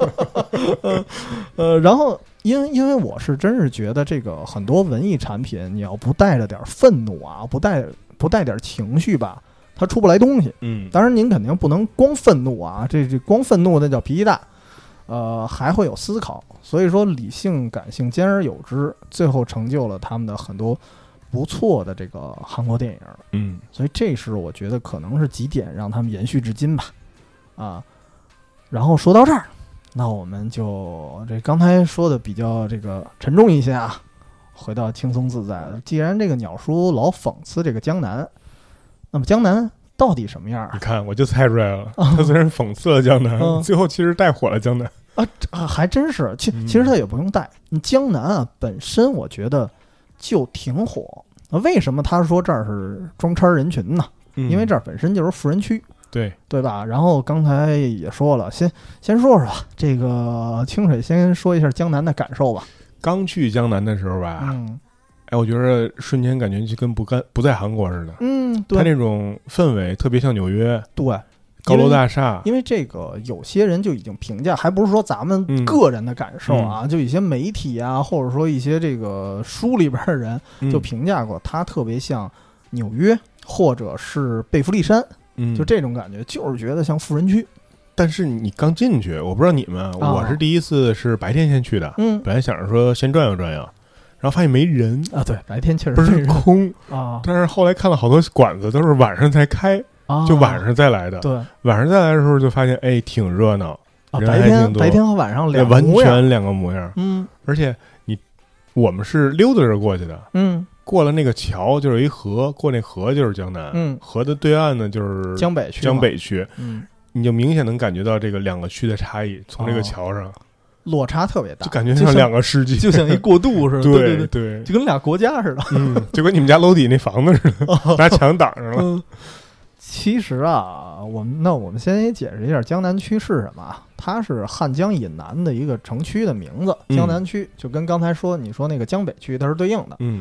Speaker 1: 呢。然后因为我是真是觉得这个很多文艺产品，你要不带着点愤怒啊，不带点情绪吧，它出不来东西。当然您肯定不能光愤怒啊，这光愤怒那叫脾气大。还会有思考，所以说理性感性兼而有之，最后成就了他们的很多不错的这个韩国电影。所以这是我觉得可能是几点让他们延续至今吧。然后说到这儿，那我们就这刚才说的比较这个沉重一些啊，回到轻松自在的。既然这个鸟叔老讽刺这个江南，那么江南到底什么样？
Speaker 2: 你看，我就猜出来了。他虽然讽刺了江南，最后其实带火了江南
Speaker 1: 还真是。其实他也不用带。江南啊，本身我觉得就挺火。为什么他说这儿是装叉人群呢？因为这儿本身就是富人区，对吧？然后刚才也说了，先说说吧。这个清水先说一下江南的感受吧。
Speaker 2: 刚去江南的时候吧，我觉得瞬间感觉就跟不在韩国似的。对，他那种氛围特别像纽约，
Speaker 1: 对，
Speaker 2: 高楼大厦。
Speaker 1: 因为这个有些人就已经评价，还不是说咱们个人的感受啊，就一些媒体啊，或者说一些这个书里边的人就评价过，他特别像纽约或者是贝弗利山，就这种感觉，就是觉得像富人区。
Speaker 2: 但是你刚进去，我不知道你们，我是第一次是白天先去的，本来想着说先转悠转悠。然后发现没人
Speaker 1: 啊，对，白天确实
Speaker 2: 不是空啊。但是后来看了好多馆子都是晚上才开，就晚上再来的。
Speaker 1: 对，
Speaker 2: 晚上再来的时候就发现，挺热闹，人还挺多。
Speaker 1: 白天和晚上
Speaker 2: 完全两个模样。而且我们是溜达着过去的。过了那个桥就是一河，过那河就是江南。河的对岸呢就是江北区。你就明显能感觉到这个两个区的差异，从这个桥上。
Speaker 1: 落差特别大，
Speaker 2: 就感觉像两个世纪，
Speaker 1: 就像一过渡似的。
Speaker 2: 对，
Speaker 1: 就跟俩国家似的。
Speaker 2: 就跟你们家楼底那房子似的，拿墙挡上了。
Speaker 1: 其实啊，我们先解释一下江南区是什么。它是汉江以南的一个城区的名字。江南区就跟刚才你说那个江北区它是对应的。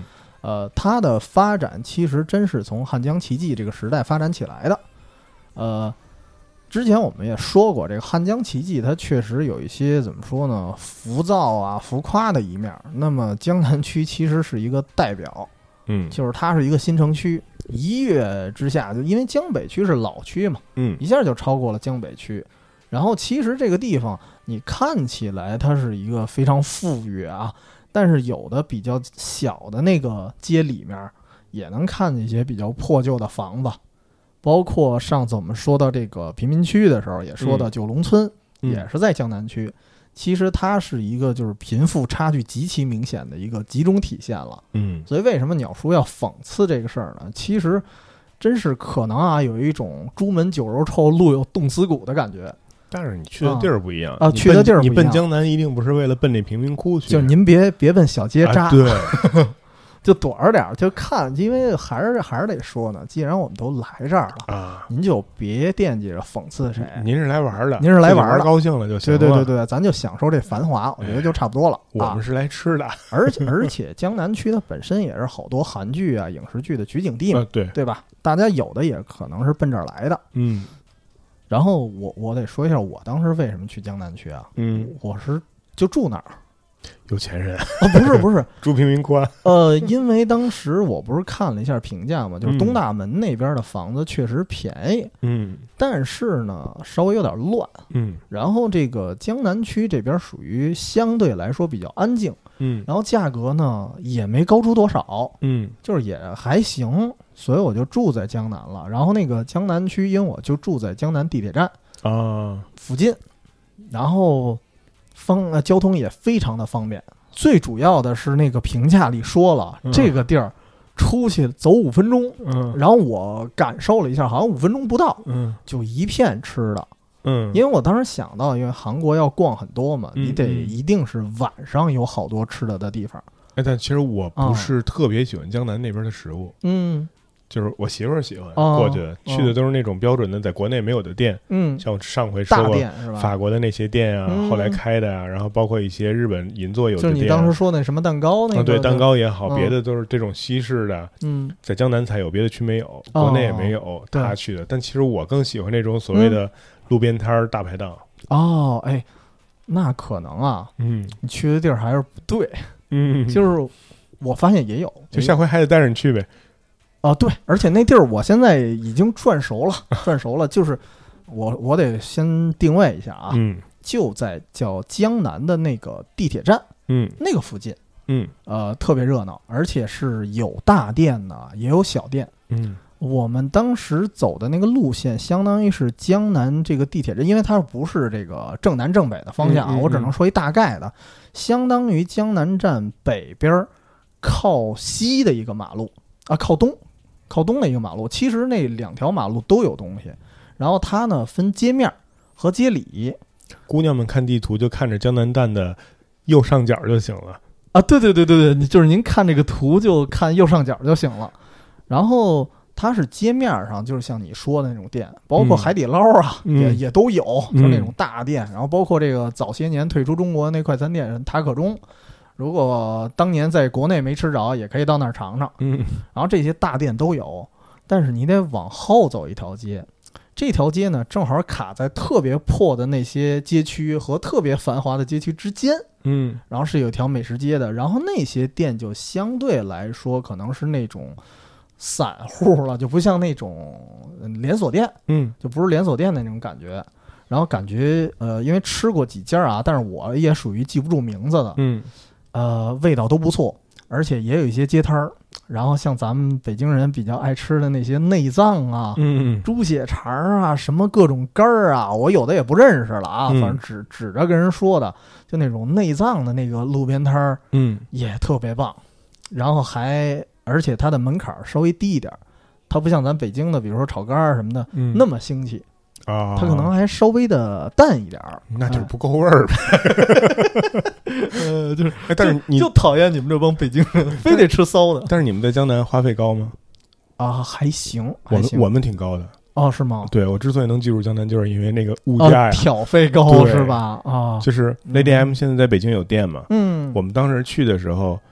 Speaker 1: 它的发展其实真是从汉江奇迹这个时代发展起来的。之前我们也说过，这个汉江奇迹它确实有一些怎么说呢，浮躁啊、浮夸的一面。那么江南区其实是一个代表，就是它是一个新城区，一跃之下，就因为江北区是老区嘛，一下就超过了江北区。然后其实这个地方你看起来它是一个非常富裕啊，但是有的比较小的那个街里面也能看见一些比较破旧的房子。包括上次我们说到这个贫民区的时候，也说到九龙村，也是在江南区。其实它是一个就是贫富差距极其明显的一个集中体现了。所以为什么鸟叔要讽刺这个事儿呢？其实真是可能啊，有一种朱门酒肉臭，路有冻死骨的感觉。
Speaker 2: 但是你去的地儿不一样
Speaker 1: 啊，去的地儿不一样。
Speaker 2: 你奔江南一定不是为了奔那贫民窟去，
Speaker 1: 就您别奔小街扎。
Speaker 2: 对。
Speaker 1: 就躲着点就看，因为还是得说呢，既然我们都来这儿了啊，您就别惦记着讽刺谁，
Speaker 2: 您是来玩的，
Speaker 1: 您是来玩的，
Speaker 2: 高兴了就行了。
Speaker 1: 对，咱就享受这繁华，我觉得就差不多了。
Speaker 2: 我们是来吃的，
Speaker 1: 而且江南区它本身也是好多韩剧啊、影视剧的取景地嘛，对吧？大家有的也可能是奔这儿来的。然后我得说一下，我当时为什么去江南区啊？我是就住那儿。
Speaker 2: 有钱人
Speaker 1: 不是
Speaker 2: 住贫民窟。
Speaker 1: 因为当时我不是看了一下评价嘛，就是东大门那边的房子确实便宜，但是呢稍微有点乱，然后这个江南区这边属于相对来说比较安静，然后价格呢也没高出多少，就是也还行，所以我就住在江南了。然后那个江南区，因为我就住在江南地铁站附近，然后交通也非常的方便，最主要的是那个评价里说了，这个地儿出去走5分钟，然后我感受了一下，好像5分钟不到，就一片吃的，因为我当时想到，因为韩国要逛很多嘛，你得一定是晚上有好多吃的地方。
Speaker 2: 但其实我不是特别喜欢江南那边的食物，就是我媳妇儿喜欢过去的，去的都是那种标准的在国内没有的店，像我上回说过法国的那些店啊，后来开的啊，然后包括一些日本银座有的店，
Speaker 1: 就是你当时说那什么蛋糕那个，
Speaker 2: 对，蛋糕也好，别的都是这种西式的，在江南才有，别的区没有，国内也没有他去的。但其实我更喜欢那种所谓的路边摊大排档。
Speaker 1: 那可能啊，你去的地儿还是不对，就是我发现也有，
Speaker 2: 就下回还得带着你去呗。
Speaker 1: 对，而且那地儿我现在已经转熟了，就是我得先定位一下啊，就在叫江南的那个地铁站，那个附近，特别热闹，而且是有大店的，也有小店，我们当时走的那个路线，相当于是江南这个地铁站，因为它不是这个正南正北的方向，我只能说一大概的，相当于江南站北边靠西的一个马路啊，靠东的一个马路，其实那2条马路都有东西，然后它呢分街面和街里。
Speaker 2: 姑娘们看地图就看着江南站的右上角就行了
Speaker 1: 啊！对，就是您看这个图就看右上角就行了。然后它是街面上，就是像你说的那种店，包括海底捞啊，也都有，就是那种大店。然后包括这个早些年退出中国那快餐店塔可中。如果当年在国内没吃着，也可以到那儿尝尝。然后这些大店都有，但是你得往后走一条街，这条街呢正好卡在特别破的那些街区和特别繁华的街区之间。然后是有条美食街的，然后那些店就相对来说可能是那种散户了，就不像那种连锁店，就不是连锁店那种感觉。然后感觉因为吃过几家啊，但是我也属于记不住名字的。味道都不错，而且也有一些街摊儿。然后像咱们北京人比较爱吃的那些内脏啊、猪血肠啊、什么各种肝儿啊，我有的也不认识了啊，反正指着跟人说的，就那种内脏的那个路边摊儿，也特别棒。然后而且它的门槛稍微低一点，它不像咱北京的，比如说炒肝儿什么的，那么腥气。它可能还稍微的淡一点，
Speaker 2: 那就是不够味儿呗。
Speaker 1: 就是，
Speaker 2: 但是你
Speaker 1: 就讨厌你们这帮北京人，非得吃骚的。
Speaker 2: 但是你们在江南花费高吗？
Speaker 1: 还行，
Speaker 2: 我们挺高的。
Speaker 1: 是吗？
Speaker 2: 对，我之所以能记住江南，就是因为那个物价呀，
Speaker 1: 挑费高是吧？
Speaker 2: 就是 Lady M 现在在北京有店嘛。我们当时去的时候，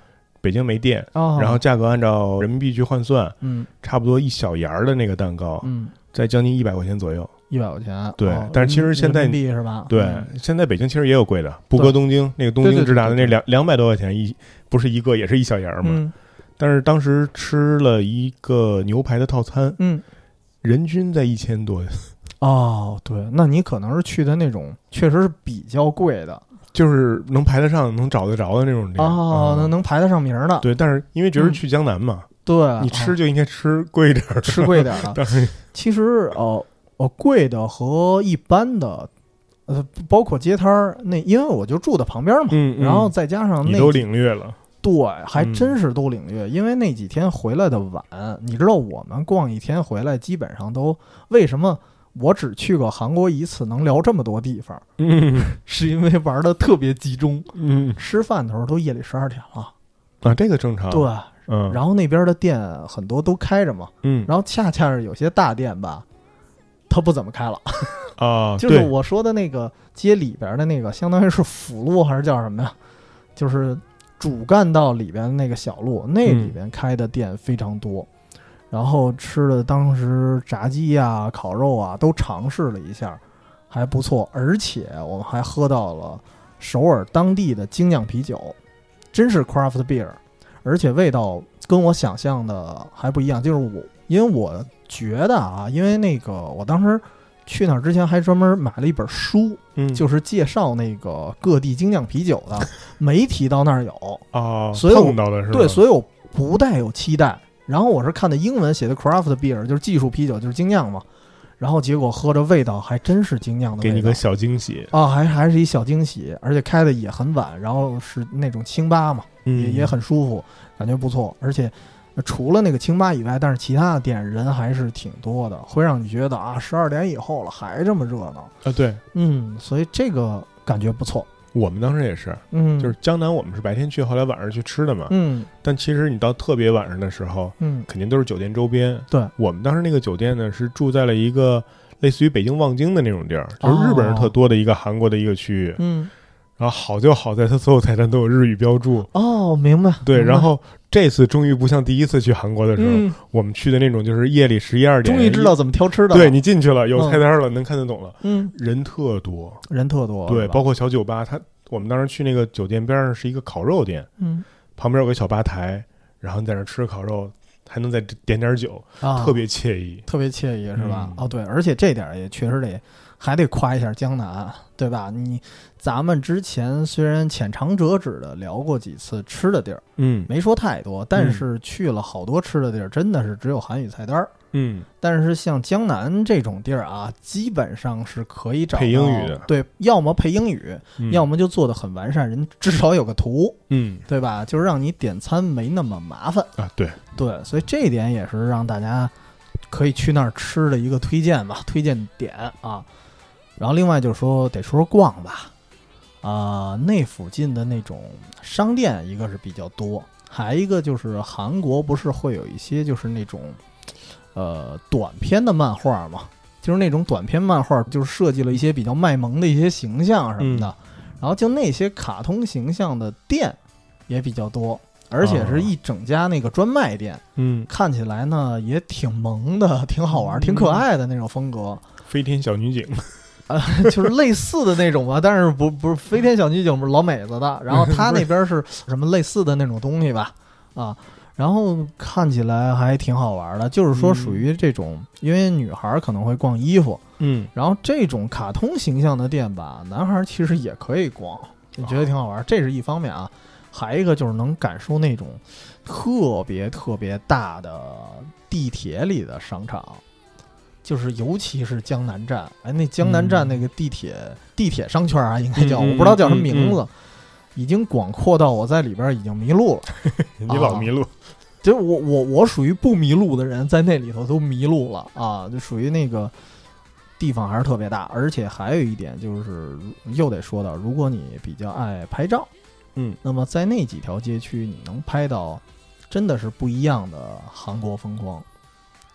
Speaker 2: 北京没店，然后价格按照人民币去换算，差不多1小盐的那个蛋糕，在将近100块钱左右。
Speaker 1: 100块钱，
Speaker 2: 对，但是其实现在
Speaker 1: 是吧？
Speaker 2: 对，现在北京其实也有贵的，不搁东京那个东京直达的那200多块钱不是一个，也是1小盐嘛。但是当时吃了一个牛排的套餐，人均在1000多。
Speaker 1: 哦，对，那你可能是去的那种确实是比较贵的，
Speaker 2: 就是能排得上、能找得着的那种店。
Speaker 1: 哦，能排得上名的。
Speaker 2: 对，但是因为觉得去江南嘛，
Speaker 1: 对，
Speaker 2: 你吃就应该吃贵一点的，
Speaker 1: 吃贵一点的。
Speaker 2: 但是
Speaker 1: 其实贵的和一般的，包括街摊儿那，因为我就住在旁边嘛，然后再加上
Speaker 2: 你都领略了，
Speaker 1: 对，还真是都领略。因为那几天回来的晚，你知道我们逛一天回来，基本上都为什么我只去过韩国一次，能聊这么多地方？是因为玩的特别集中，吃饭的时候都夜里12点了
Speaker 2: 啊，这个正常。
Speaker 1: 对，然后那边的店很多都开着嘛，然后恰恰是有些大店吧。它不怎么开了
Speaker 2: 啊，
Speaker 1: 就是我说的那个街里边的那个，相当于是辅路还是叫什么呀？就是主干道里边的那个小路，那里边开的店非常多。然后吃的当时炸鸡啊、烤肉啊都尝试了一下，还不错。而且我们还喝到了首尔当地的精酿啤酒，真是 craft beer， 而且味道跟我想象的还不一样。就是因为我觉得啊，因为那个我当时去那儿之前还专门买了一本书，就是介绍那个各地精酿啤酒的，没提到那儿有
Speaker 2: 啊，
Speaker 1: 所以
Speaker 2: 碰到的是吧？
Speaker 1: 对，所以我不带有期待。然后我是看的英文写的 craft beer， 就是技术啤酒，就是精酿嘛。然后结果喝着味道还真是精酿的味道，
Speaker 2: 给你个小惊喜
Speaker 1: 啊，还是一小惊喜，而且开的也很晚，然后是那种清吧嘛，也很舒服，感觉不错，而且。除了那个清吧以外，但是其他的店人还是挺多的，会让你觉得啊，12点以后了还这么热闹
Speaker 2: 啊。对，
Speaker 1: 所以这个感觉不错。
Speaker 2: 我们当时也是，就是江南我们是白天去，后来晚上去吃的嘛，但其实你到特别晚上的时候，肯定都是酒店周边。
Speaker 1: 对，
Speaker 2: 我们当时那个酒店呢是住在了一个类似于北京望京的那种地儿，就是日本人特多的一个韩国的一个区域。然后好就好在它所有菜单都有日语标注。
Speaker 1: 哦，明白。
Speaker 2: 对，然后这次终于不像第一次去韩国的时候，我们去的那种就是夜里11、12点，
Speaker 1: 终于知道怎么挑吃的了。
Speaker 2: 对，你进去了，有菜单了，能看得懂了。人特多，对，包括小酒吧。我们当时去那个酒店边上是一个烤肉店，旁边有个小吧台，然后你在那吃烤肉，还能再点点酒，特别惬意，
Speaker 1: 特别惬意，是吧？哦，对，而且这点也确实还得夸一下江南，对吧？咱们之前虽然浅尝辄止的聊过几次吃的地儿，没说太多，但是去了好多吃的地儿，真的是只有韩语菜单。但是像江南这种地儿啊，基本上是可以找到
Speaker 2: 配英语的，
Speaker 1: 对，要么配英语，要么就做得很完善，人至少有个图，对吧？就是让你点餐没那么麻烦
Speaker 2: 啊。对，
Speaker 1: 所以这一点也是让大家可以去那儿吃的一个推荐点啊。然后另外就是说得说逛吧，那附近的那种商店一个是比较多，还一个就是韩国不是会有一些就是那种短篇的漫画嘛，就是那种短篇漫画就是设计了一些比较卖萌的一些形象什么的，然后就那些卡通形象的店也比较多，而且是一整家那个专卖店，看起来呢也挺萌的，挺好玩，挺可爱的那种风格。
Speaker 2: 飞天小女警
Speaker 1: 就是类似的那种吧，但是不是飞天小女警，不是老美子的，然后他那边是什么类似的那种东西吧，然后看起来还挺好玩的，就是说属于这种，因为女孩可能会逛衣服，然后这种卡通形象的店吧，男孩其实也可以逛，我觉得挺好玩，这是一方面啊，还一个就是能感受那种特别特别大的地铁里的商场。就是尤其是江南站，那江南站那个地铁商圈啊，应该叫，我不知道叫什么名字，已经广阔到我在里边已经迷路了。
Speaker 2: 你老迷路，
Speaker 1: 就是我属于不迷路的人，在那里头都迷路了啊，就属于那个地方还是特别大，而且还有一点就是又得说到，如果你比较爱拍照，那么在那几条街区你能拍到真的是不一样的韩国风光。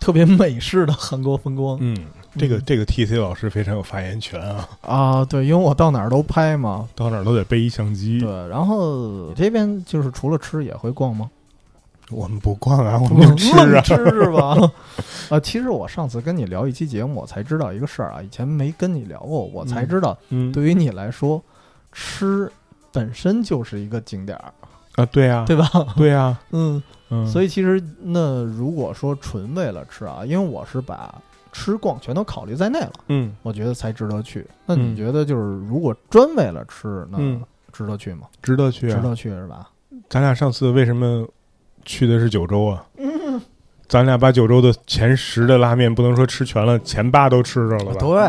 Speaker 1: 特别美式的韩国风光。
Speaker 2: 这个 TC 老师非常有发言权啊！
Speaker 1: 啊，对，因为我到哪儿都拍嘛，
Speaker 2: 到哪儿都得背一相机。
Speaker 1: 对，然后这边就是除了吃也会逛吗？
Speaker 2: 我们不逛啊，我们吃啊，
Speaker 1: 吃是吧？其实我上次跟你聊一期节目，我才知道一个事儿啊，以前没跟你聊过，我才知道，对于你来说，吃本身就是一个景点
Speaker 2: 啊，对呀，
Speaker 1: 对吧？
Speaker 2: 对呀，
Speaker 1: 所以其实那如果说纯为了吃啊，因为我是把吃逛全都考虑在内了，我觉得才值得去。那你觉得就是如果专为了吃，那值得去吗？
Speaker 2: 值得去，
Speaker 1: 值得去是吧？
Speaker 2: 咱俩上次为什么去的是九州啊？咱俩把九州的前10的拉面不能说吃全了，前8都吃着了吧？
Speaker 1: 对，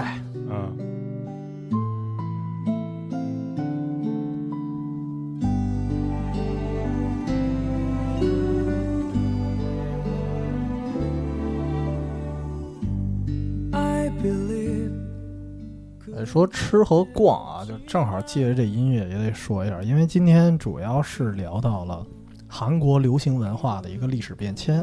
Speaker 1: 说吃和逛啊，就正好借着这音乐也得说一下，因为今天主要是聊到了韩国流行文化的一个历史变迁。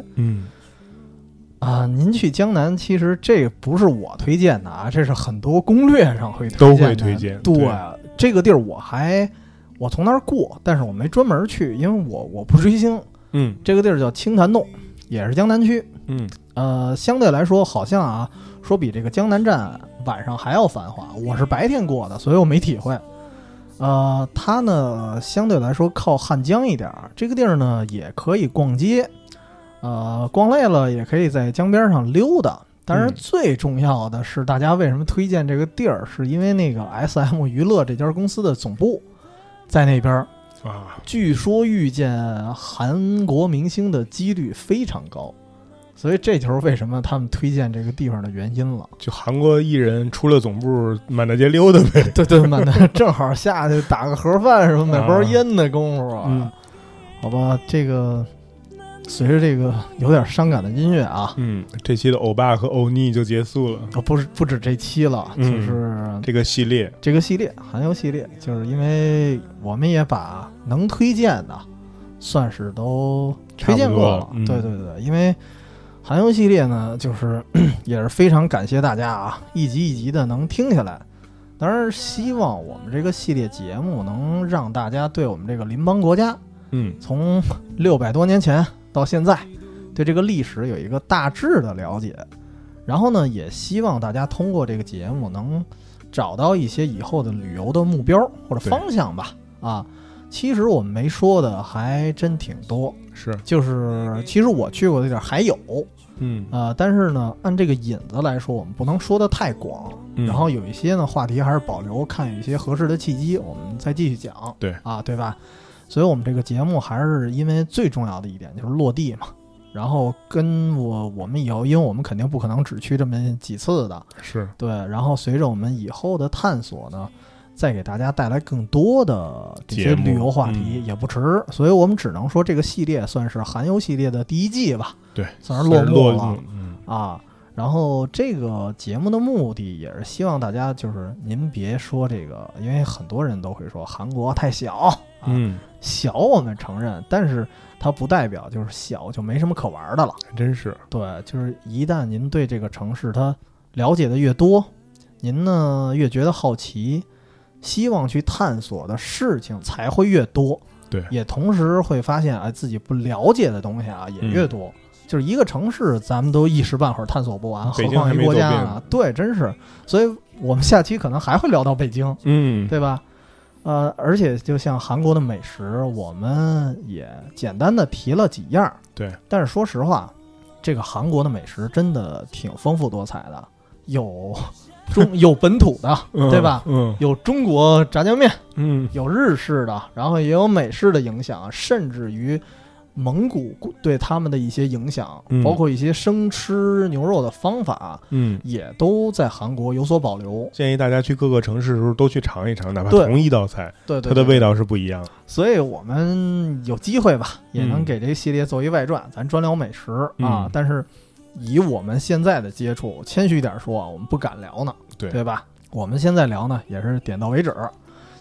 Speaker 1: 您去江南，其实这不是我推荐的啊，这是很多攻略上会推荐的，
Speaker 2: 都会推荐。
Speaker 1: 对，这个地儿我从那儿过，但是我没专门去，因为我不追星。这个地儿叫清潭洞，也是江南区。相对来说好像啊，说比这个江南站晚上还要繁华。我是白天过的，所以我没体会。它呢相对来说靠汉江一点，这个地儿呢也可以逛街，逛累了也可以在江边上溜达。但是最重要的是，大家为什么推荐这个地儿，是因为那个 SM 娱乐这家公司的总部在那边啊，据说遇见韩国明星的几率非常高。所以这就是为什么他们推荐这个地方的原因了。
Speaker 2: 就韩国艺人出了总部，满大街溜达呗。
Speaker 1: 对，满大正好下去打个盒饭什么，买包烟的功夫啊。好吧，这个随着这个有点伤感的音乐啊，
Speaker 2: 这期的欧巴和欧尼就结束了。
Speaker 1: 不止这期了，就是
Speaker 2: 这个系列
Speaker 1: 韩游系列，就是因为我们也把能推荐的算是都推荐过了。对，因为韩游系列呢，就是也是非常感谢大家啊，一集一集的能听下来。当然，希望我们这个系列节目能让大家对我们这个邻邦国家，从600多年前到现在，对这个历史有一个大致的了解。然后呢，也希望大家通过这个节目能找到一些以后的旅游的目标或者方向吧。其实我们没说的还真挺多，就是其实我去过的地儿还有。但是呢，按这个引子来说，我们不能说的太广。然后有一些呢话题还是保留，看有一些合适的契机，我们再继续讲。对吧？所以我们这个节目还是因为最重要的一点就是落地嘛。然后跟我们以后，因为我们肯定不可能只去这么几次的，对。然后随着我们以后的探索呢，再给大家带来更多的这些旅游话题也不迟。所以我们只能说这个系列算是韩游系列的第1季吧。
Speaker 2: 对，
Speaker 1: 算是落幕了。然后这个节目的目的也是希望大家就是您别说这个，因为很多人都会说韩国太小，小我们承认，但是它不代表就是小就没什么可玩的了。
Speaker 2: 真是。
Speaker 1: 对，就是一旦您对这个城市它了解的越多，您呢越觉得好奇，希望去探索的事情才会越多。
Speaker 2: 对，
Speaker 1: 也同时会发现自己不了解的东西也越多。就是一个城市咱们都一时半会儿探索不完，何况一个国家呢？对，真是。所以我们下期可能还会聊到北京，对吧？而且就像韩国的美食，我们也简单的提了几样。
Speaker 2: 对，
Speaker 1: 但是说实话，这个韩国的美食真的挺丰富多彩的，有本土的，对吧？有中国炸酱面，有日式的，然后也有美式的影响，甚至于蒙古对他们的一些影响，包括一些生吃牛肉的方法，也都在韩国有所保留。
Speaker 2: 建议大家去各个城市的时候都去尝一尝，哪怕同一道菜，
Speaker 1: 对，
Speaker 2: 它的味道是不一样。
Speaker 1: 所以我们有机会吧，也能给这个系列做一外传，咱专聊美食啊。但是以我们现在的接触，谦虚点说我们不敢聊呢，对吧？我们现在聊呢，也是点到为止。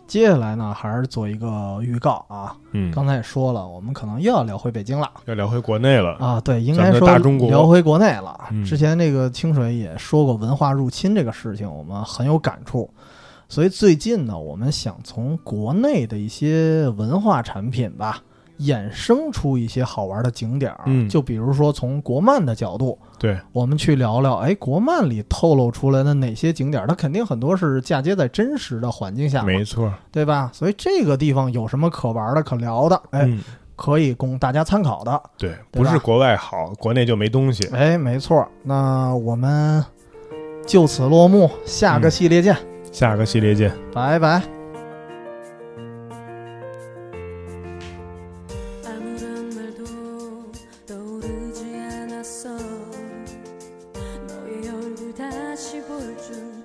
Speaker 1: 接下来呢，还是做一个预告啊。刚才也说了，我们可能又要聊回北京了，
Speaker 2: 要聊回国内了
Speaker 1: 啊。对，应该说
Speaker 2: 大中国
Speaker 1: 聊回国内了。之前这个清水也说过文化入侵这个事情，我们很有感触。所以最近呢，我们想从国内的一些文化产品吧，衍生出一些好玩的景点。就比如说从国漫的角度，
Speaker 2: 对，
Speaker 1: 我们去聊聊，国漫里透露出来的哪些景点，它肯定很多是嫁接在真实的环境下，
Speaker 2: 没错，
Speaker 1: 对吧？所以这个地方有什么可玩的、可聊的，可以供大家参考的。
Speaker 2: 对，不是国外好，国内就没东西。
Speaker 1: 没错。那我们就此落幕，下个系列见。
Speaker 2: 下个系列见，
Speaker 1: 拜拜。너의 얼굴 다시 볼 줄